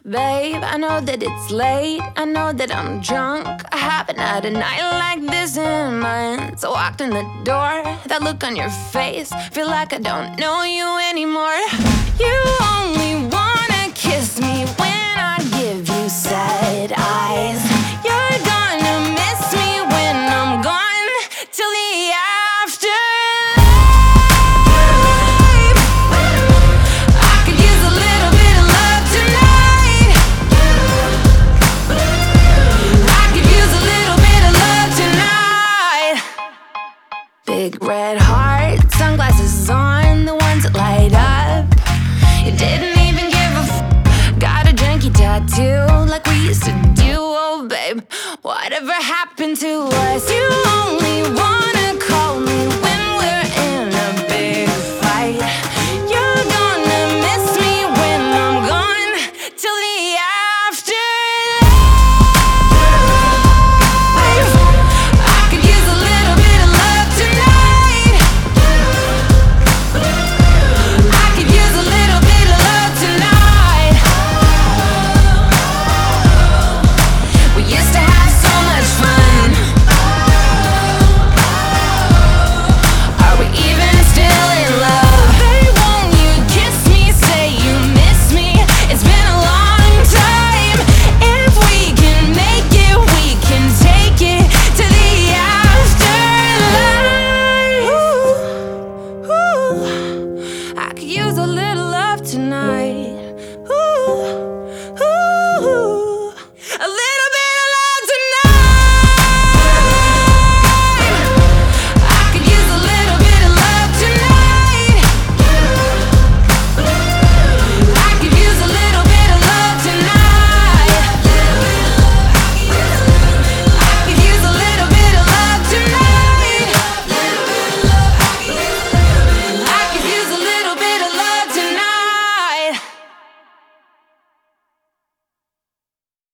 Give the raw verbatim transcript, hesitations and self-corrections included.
Babe, I know that it's late, I know that I'm drunk. I haven't had a night like this in months. I walked in the door, that look on your face, feel like I don't know you anymore. You only wanna kiss me when I give you sad eyes. You're gonna miss me when I'm gone till the afterlife. I could use a little bit of love tonight. I could use a little bit of love tonight. Big red heart, sunglasses on, the ones that light up. You didn't even give a f. Got a janky tattoo like we used to do. Oh babe, whatever happened to us? You